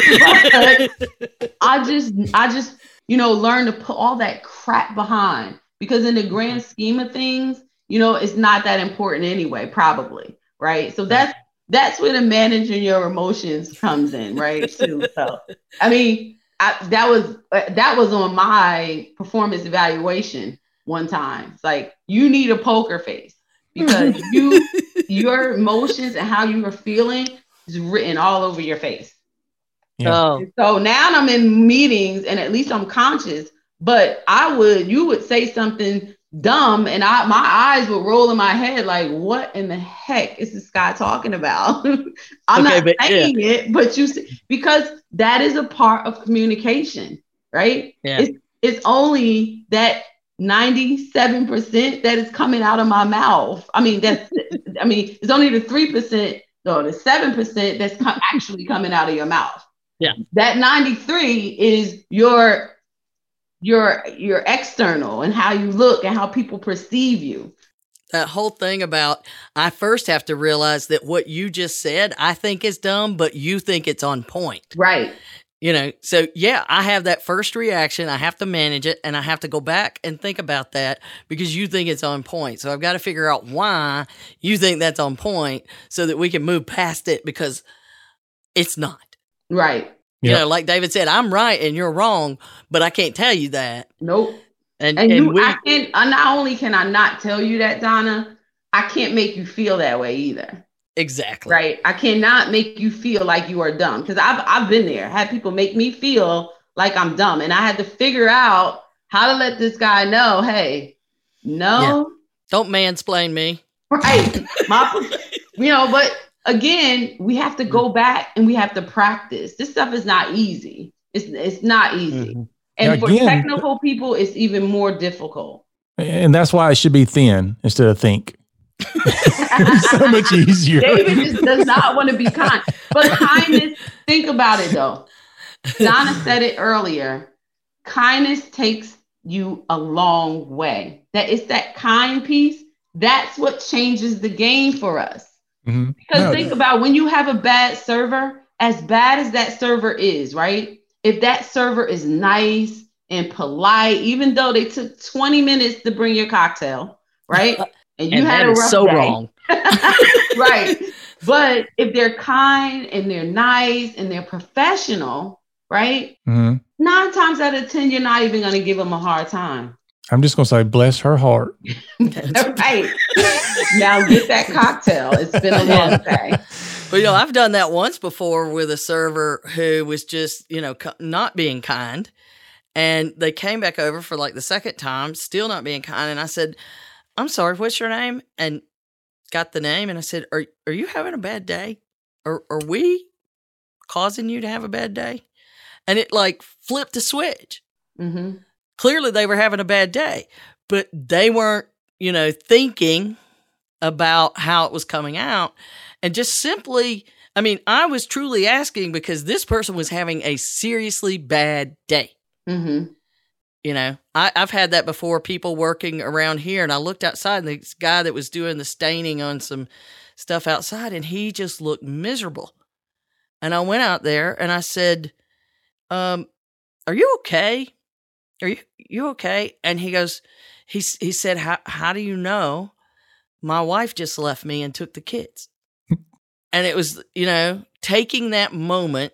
But I just, I just, you know, learn to put all that crap behind, because in the grand scheme of things, you know, it's not that important anyway, probably. Right. So that's, that's where the managing your emotions comes in, right? Too. So, I mean, I, that was uh, that was on my performance evaluation one time. It's like, you need a poker face, because you your emotions and how you are feeling is written all over your face. Yeah. Oh. So now I'm in meetings, and at least I'm conscious. But I would, you would say something dumb, and I my eyes would roll in my head like, what in the heck is this guy talking about? I'm okay, not but, saying yeah. it, but you see, because that is a part of communication, right? Yeah. It's, it's only that ninety-seven percent that is coming out of my mouth. I mean, that's, I mean, it's only the three percent, no, the seven percent that's co- actually coming out of your mouth. Yeah. That ninety-three is your your your external and how you look and how people perceive you. That whole thing about, I first have to realize that what you just said, I think is dumb, but you think it's on point. Right. You know, so yeah, I have that first reaction. I have to manage it, and I have to go back and think about that because you think it's on point. So I've got to figure out why you think that's on point so that we can move past it, because it's not. Right. You yep. know, like David said, I'm right and you're wrong, but I can't tell you that. Nope. And, and, and you, we, I can't, I not only can I not tell you that, Donna, I can't make you feel that way either. Exactly. Right. I cannot make you feel like you are dumb, because I've, I've been there, had people make me feel like I'm dumb. And I had to figure out how to let this guy know, hey, no. Yeah. Don't mansplain me. Right. My, you know, but again, we have to go back and we have to practice. This stuff is not easy. It's it's not easy. Mm-hmm. And yeah, for again, technical people, it's even more difficult. And that's why it should be thin instead of think. It's so much easier. David just does not want to be kind. But kindness, think about it though. Donna said it earlier. Kindness takes you a long way. That it's that kind piece that's what changes the game for us. Mm-hmm. Because No. think about when you have a bad server, as bad as that server is, right? If that server is nice and polite, even though they took twenty minutes to bring your cocktail, right? And you and had that a is rough so day. wrong. Right. But if they're kind and they're nice and they're professional, right? Mm-hmm. Nine times out of ten, you're not even going to give them a hard time. I'm just gonna say, bless her heart. Right. Now get that cocktail. It's been a long day. But, you know, I've done that once before with a server who was just, you know, co- not being kind. And they came back over for like the second time, still not being kind. And I said, I'm sorry, what's your name? And got the name. And I said, are are you having a bad day? Are, are we causing you to have a bad day? And it like flipped a switch. Mm-hmm. Clearly they were having a bad day, but they weren't, you know, thinking about how it was coming out. And just simply, I mean, I was truly asking because this person was having a seriously bad day. Mm-hmm. You know, I, I've had that before, people working around here, and I looked outside, and this guy that was doing the staining on some stuff outside, and he just looked miserable. And I went out there, and I said, um, are you okay? Are you you okay? And he goes, he, he said, how, how do you know? My wife just left me and took the kids. And it was, you know, taking that moment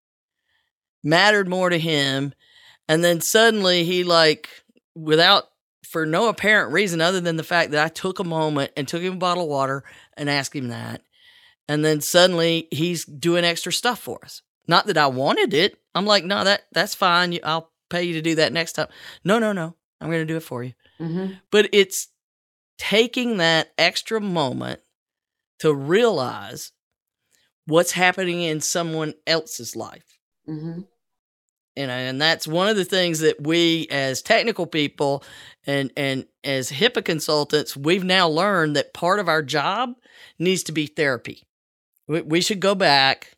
mattered more to him. And then suddenly he like, without, for no apparent reason other than the fact that I took a moment and took him a bottle of water and asked him that. And then suddenly he's doing extra stuff for us. Not that I wanted it. I'm like, no, that that's fine. I'll pay you to do that next time. No, no, no. I'm going to do it for you. Mm-hmm. But it's taking that extra moment to realize what's happening in someone else's life. Mm-hmm. You know, and that's one of the things that we as technical people and, and as HIPAA consultants, we've now learned that part of our job needs to be therapy. We, we should go back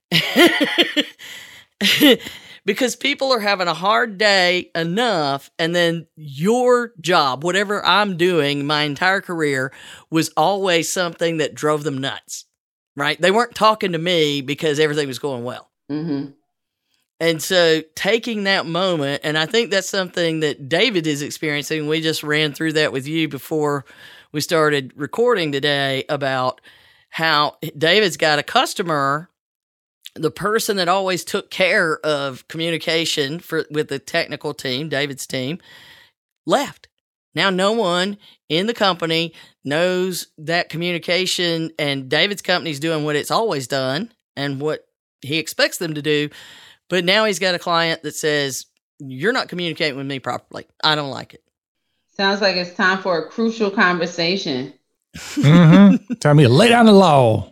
because people are having a hard day enough. And then your job, whatever I'm doing my entire career, was always something that drove them nuts, right? They weren't talking to me because everything was going well. Mm-hmm. And so taking that moment, and I think that's something that David is experiencing. We just ran through that with you before we started recording today about how David's got a customer, the person that always took care of communication for with the technical team, David's team, left. Now no one in the company knows that communication, and David's company's doing what it's always done and what he expects them to do. But now he's got a client that says, you're not communicating with me properly. I don't like it. Sounds like it's time for a crucial conversation. Mm-hmm. Tell me to lay down the law.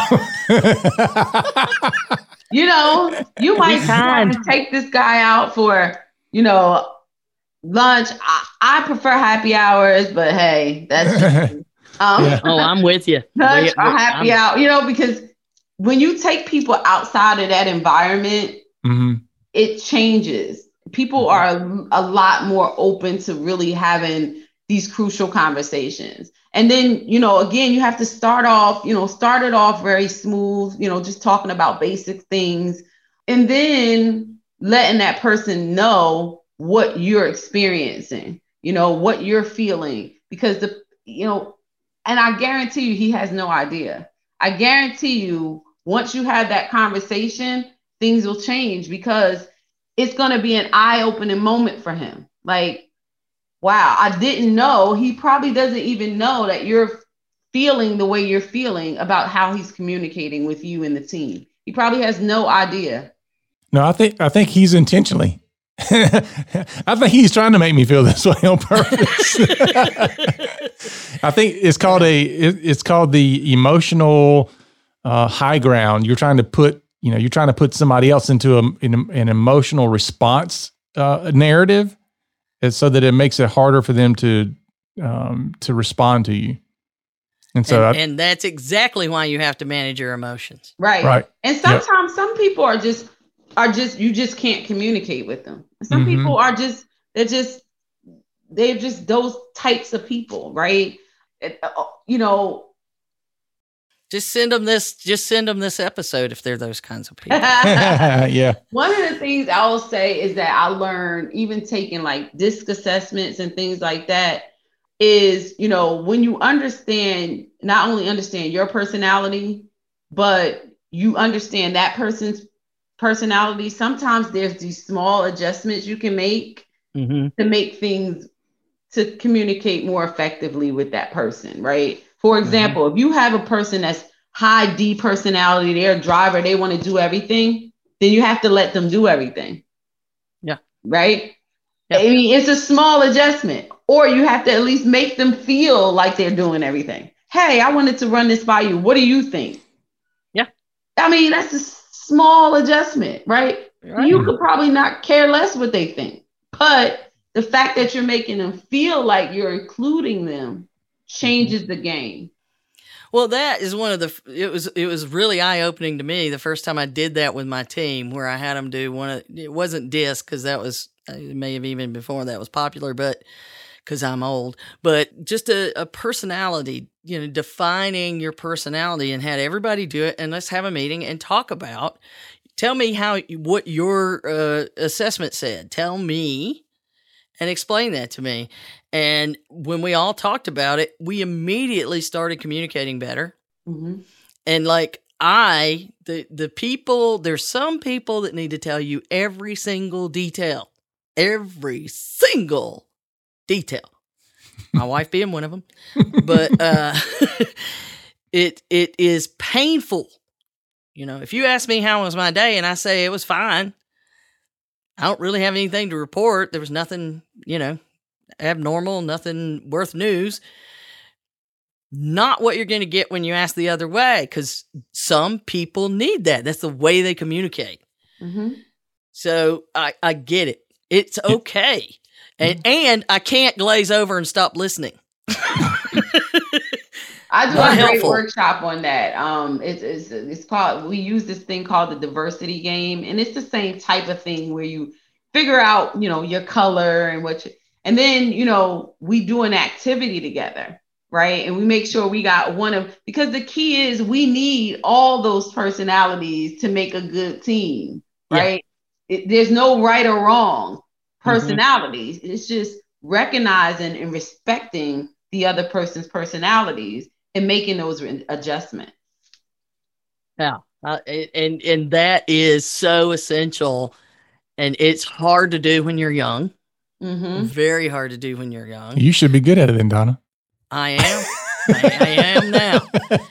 You know, you might want to take this guy out for, you know, lunch. I, I prefer happy hours, but hey, that's just, um, Yeah. Oh, I'm with you. lunch We- or we- happy I'm- hour, you know, because when you take people outside of that environment, Mm-hmm. it changes. People are a, a lot more open to really having these crucial conversations. And then, you know, again, you have to start off, you know, start it off very smooth, you know, just talking about basic things, and then letting that person know what you're experiencing, you know, what you're feeling, because the, you know, and I guarantee you, he has no idea. I guarantee you, once you have that conversation, things will change, because it's going to be an eye-opening moment for him. Like, wow, I didn't know. He probably doesn't even know that you're feeling the way you're feeling about how he's communicating with you and the team. He probably has no idea. No, I think I think he's intentionally. I think he's trying to make me feel this way on purpose. I think it's called a it, it's called the emotional uh, high ground. You're trying to put you know you're trying to put somebody else into a, in a, an emotional response uh, narrative, and so that it makes it harder for them to um, to respond to you. And so, and, I, and that's exactly why you have to manage your emotions. Right. right. And sometimes some people are just are just you just can't communicate with them. Some Mhm. people are just they're just they're just those types of people, right? you know, just send them this, just send them this episode if they're those kinds of people. Yeah. One of the things I will say is that I learned, even taking like DISC assessments and things like that, is, you know, when you understand, not only understand your personality, but you understand that person's personality, sometimes there's these small adjustments you can make mm-hmm. to make things, to communicate more effectively with that person, right? For example, mm-hmm. if you have a person that's high D personality, they're a driver, they want to do everything, then you have to let them do everything. Yeah. Right? Yeah. I mean, it's a small adjustment. Or you have to at least make them feel like they're doing everything. Hey, I wanted to run this by you. What do you think? Yeah. I mean, that's a small adjustment, right? right? You could probably not care less what they think. But the fact that you're making them feel like you're including them changes mm-hmm. the game. Well, that is one of the, it was, it was really eye-opening to me the first time I did that with my team, where I had them do one of, it wasn't DISC, because that was, it may have even before that was popular, but because I'm old, but just a, a personality, you know, defining your personality, and had everybody do it. And let's have a meeting and talk about, tell me how, what your uh, assessment said. Tell me and explain that to me. And when we all talked about it, we immediately started communicating better. Mm-hmm. And like I, the, the people, there's some people that need to tell you every single detail, every single detail. My wife being one of them. But uh, it it is painful. You know, if you ask me how was my day and I say it was fine, I don't really have anything to report. There was nothing, you know, abnormal, nothing worth news. Not what you're going to get when you ask the other way, because some people need that. That's the way they communicate. Mm-hmm. So I, I get it. It's okay. And, and I can't glaze over and stop listening. I do Not a great helpful. workshop on that. Um, it's, it's it's called, we use this thing called the diversity game. And it's the same type of thing where you figure out, you know, your color and what you, and then, you know, we do an activity together, right? And we make sure we got one of, because the key is we need all those personalities to make a good team, right? Yeah. It, there's no right or wrong personalities. Mm-hmm. It's just recognizing and respecting the other person's personalities and making those adjustments. Yeah. Uh, and, and that is so essential, and it's hard to do when you're young. Mm-hmm. Very hard to do when you're young. You should be good at it then, Donna. I am. I, I am now.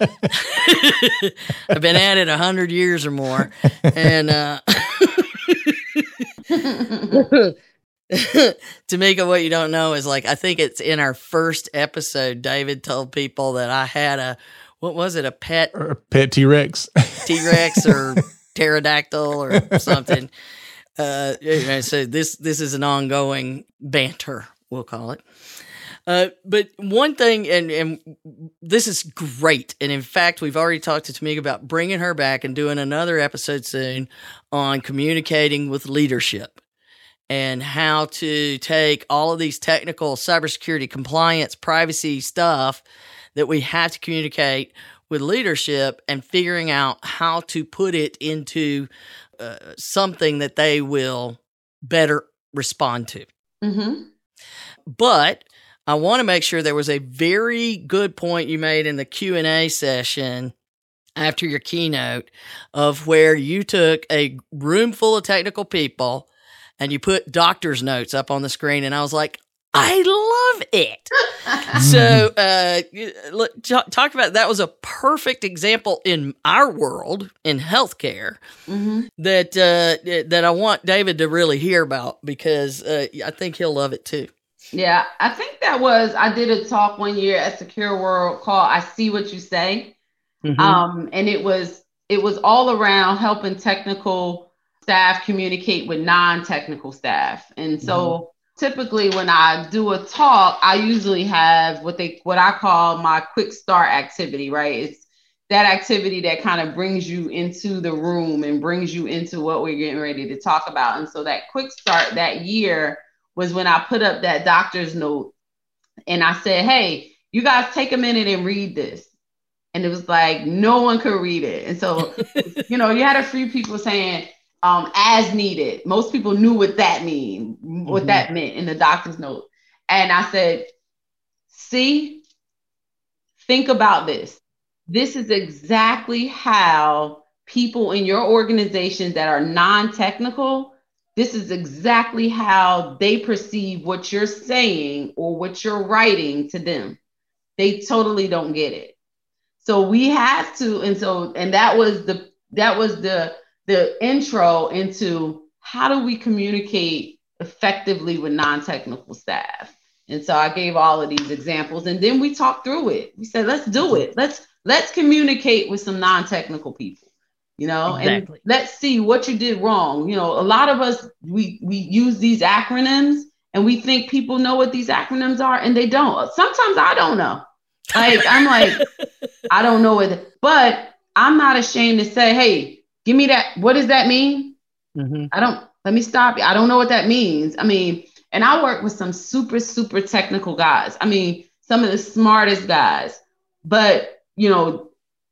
I've been at it a hundred years or more. And, uh, Tamika, what you don't know is, like, I think it's in our first episode, David told people that I had a, what was it, a pet? Or a pet T-Rex. T-Rex or pterodactyl or something. Uh, so this, this is an ongoing banter, we'll call it. Uh, but one thing, and, and this is great. And in fact, we've already talked to Tamika about bringing her back and doing another episode soon on communicating with leadership, and how to take all of these technical cybersecurity, compliance, privacy stuff that we have to communicate with leadership, and figuring out how to put it into uh, something that they will better respond to. Mm-hmm. But I want to make sure, there was a very good point you made in the Q and A session after your keynote, of where you took a room full of technical people and you put doctor's notes up on the screen. And I was like, I love it. So uh, look, talk about, that was a perfect example in our world, in healthcare, mm-hmm. that uh, that I want David to really hear about, because uh, I think he'll love it too. Yeah, I think that was, I did a talk one year at Secure World called I See What You Say. Mm-hmm. Um, and it was, it was all around helping technical staff communicate with non-technical staff. And so mm-hmm. typically when I do a talk, I usually have what they, what I call my quick start activity, right? It's that activity that kind of brings you into the room and brings you into what we're getting ready to talk about. And so that quick start that year was when I put up that doctor's note, and I said, hey, you guys take a minute and read this. And it was like, no one could read it. And so, you know, you had a few people saying, um, as needed. Most people knew what that mean, what mm-hmm. that meant in the doctor's note. And I said, see, think about this. This is exactly how people in your organization that are non-technical, this is exactly how they perceive what you're saying or what you're writing to them. They totally don't get it. So we have to, and so, and that was the, that was the, the intro into how do we communicate effectively with non-technical staff. And so I gave all of these examples, and then we talked through it. We said, let's do it. Let's, let's communicate with some non-technical people, you know, exactly. And let's see what you did wrong. You know, a lot of us, we, we use these acronyms and we think people know what these acronyms are, and they don't. Sometimes I don't know. Like, I'm like, I don't know it, but I'm not ashamed to say, hey, give me that. What does that mean? Mm-hmm. I don't, let me stop you. I don't know what that means. I mean, and I work with some super, super technical guys. I mean, some of the smartest guys, but you know,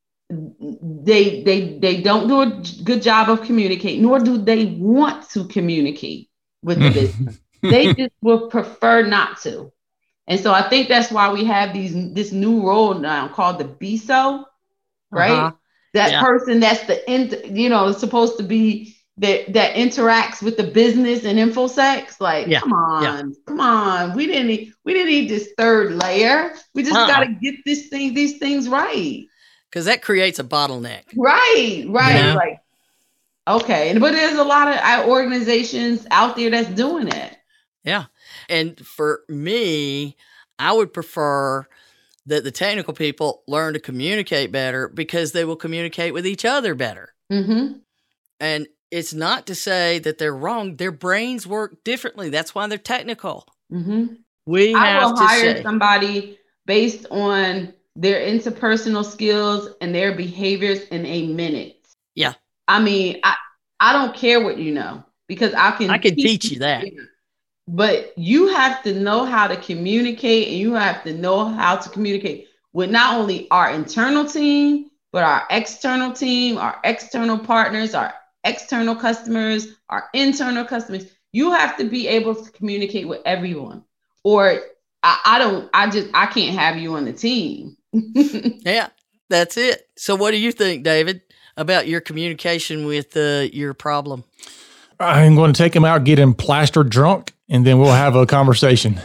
they, they, they don't do a good job of communicating, nor do they want to communicate with the business. They just would prefer not to. And so I think that's why we have these this new role now called the B S O, right? Uh-huh. That yeah. person that's the end, you know, supposed to be that that interacts with the business and InfoSec. Like, yeah. come on, yeah. come on. We didn't need, we didn't need this third layer. We just uh-uh. got to get this thing, these things right. Because that creates a bottleneck. Right, right. Yeah. Like, okay, but there's a lot of organizations out there that's doing it. Yeah. And for me, I would prefer that the technical people learn to communicate better because they will communicate with each other better. Mm-hmm. And it's not to say that they're wrong. Their brains work differently. That's why they're technical. Mm-hmm. We have I will to hire say, somebody based on their interpersonal skills and their behaviors in a minute. Yeah. I mean, I, I don't care what you know because I can I can teach, teach you that. You. But you have to know how to communicate, and you have to know how to communicate with not only our internal team, but our external team, our external partners, our external customers, our internal customers. You have to be able to communicate with everyone, or I, I don't, I just, I can't have you on the team. Yeah, that's it. So what do you think, David, about your communication with uh, your problem? I'm going to take him out, get him plastered drunk, and then we'll have a conversation.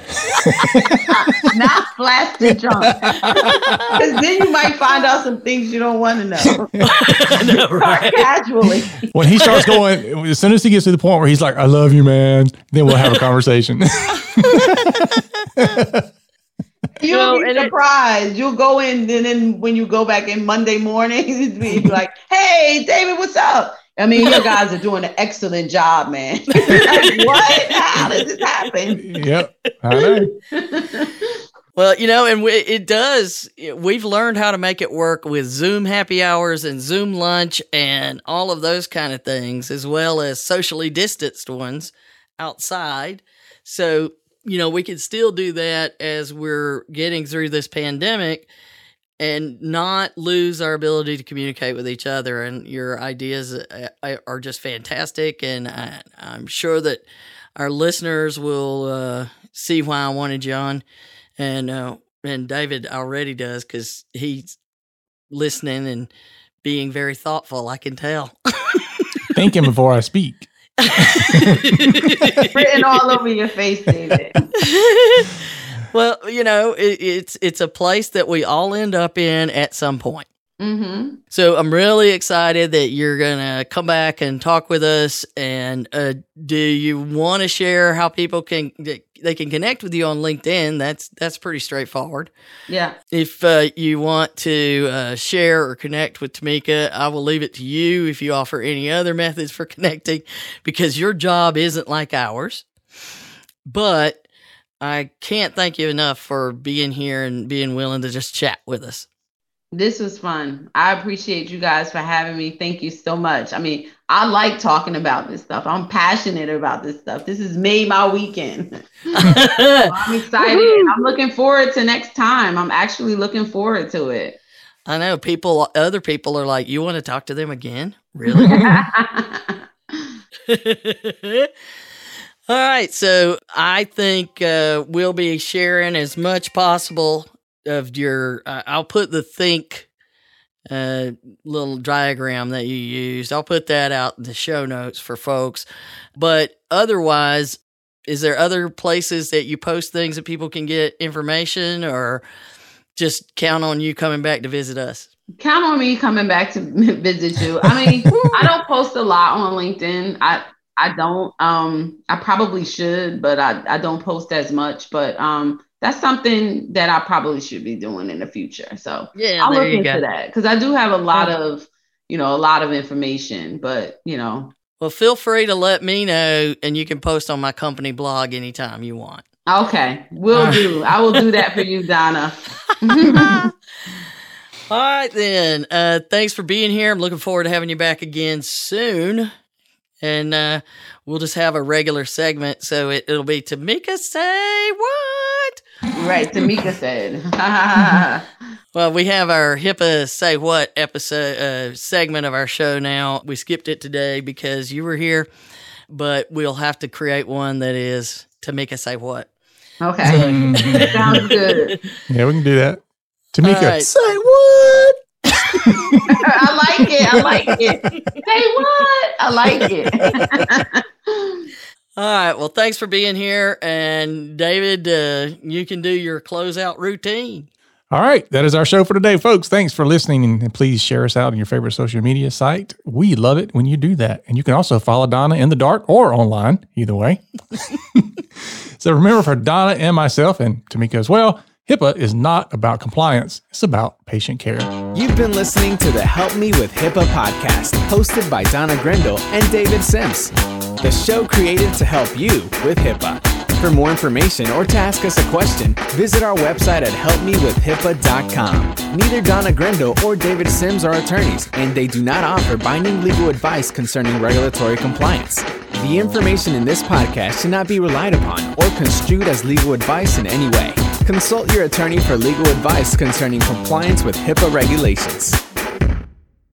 Not plastered drunk. Because then you might find out some things you don't want to know. know right? Casually. When he starts going, as soon as he gets to the point where he's like, I love you, man, then we'll have a conversation. You'll so, be surprised. It, You'll go in, and then when you go back in Monday morning, you'll be like, hey, David, what's up? I mean, you guys are doing an excellent job, man. Like, what? How did this happen? Yep. I know. Well, you know, and we, it does. We've learned how to make it work with Zoom happy hours and Zoom lunch and all of those kind of things, as well as socially distanced ones outside. So, you know, we can still do that as we're getting through this pandemic and not lose our ability to communicate with each other. And your ideas are just fantastic. And I, I'm sure that our listeners will uh, see why I wanted you on. And, uh, and David already does, because he's listening and being very thoughtful, I can tell. Thinking before I speak. Written all over your face, David. Well, you know, it, it's it's a place that we all end up in at some point. Mm-hmm. So I'm really excited that you're going to come back and talk with us. And uh, do you want to share how people can they can connect with you on LinkedIn? That's that's pretty straightforward. Yeah. If uh, you want to uh, share or connect with Tamika, I will leave it to you if you offer any other methods for connecting, because your job isn't like ours. But I can't thank you enough for being here and being willing to just chat with us. This was fun. I appreciate you guys for having me. Thank you so much. I mean, I like talking about this stuff. I'm passionate about this stuff. This has made my weekend. So I'm excited. I'm looking forward to next time. I'm actually looking forward to it. I know people, other people are like, you want to talk to them again? Really? All right. So I think uh, we'll be sharing as much possible of your, uh, I'll put the think uh, little diagram that you used. I'll put that out in the show notes for folks. But otherwise, is there other places that you post things that people can get information, or just count on you coming back to visit us? Count on me coming back to visit you. I mean, I don't post a lot on LinkedIn. I, I don't, um, I probably should, but I, I don't post as much, but, um, that's something that I probably should be doing in the future. So yeah, I'll there look you into go. that, because I do have a lot of, you know, a lot of information, but, you know. Well, feel free to let me know, and you can post on my company blog anytime you want. Okay, will do. I will do that for you, Donna. All right, then. Uh, thanks for being here. I'm looking forward to having you back again soon. And uh, we'll just have a regular segment, so it, it'll be Tamika Say What? Right, Tamika said. Well, we have our HIPAA Say What episode uh, segment of our show now. We skipped it today because you were here, but we'll have to create one that is Tamika Say What. Okay, sounds good. Yeah, we can do that. Tamika, right. say what? I like it. I like it. Say what? I like it. All right. Well, thanks for being here. And David, uh, you can do your closeout routine. All right. That is our show for today, folks. Thanks for listening. And please share us out on your favorite social media site. We love it when you do that. And you can also follow Donna in the dark or online, either way. So remember, for Donna and myself, and Tamika as well, HIPAA is not about compliance. It's about patient care. You've been listening to the Help Me with HIPAA podcast, hosted by Donna Grindle and David Sims. The show created to help you with HIPAA. For more information or to ask us a question, visit our website at help me with hipaa dot com. Neither Donna Grindle or David Sims are attorneys, and they do not offer binding legal advice concerning regulatory compliance. The information in this podcast should not be relied upon or construed as legal advice in any way. Consult your attorney for legal advice concerning compliance with HIPAA regulations.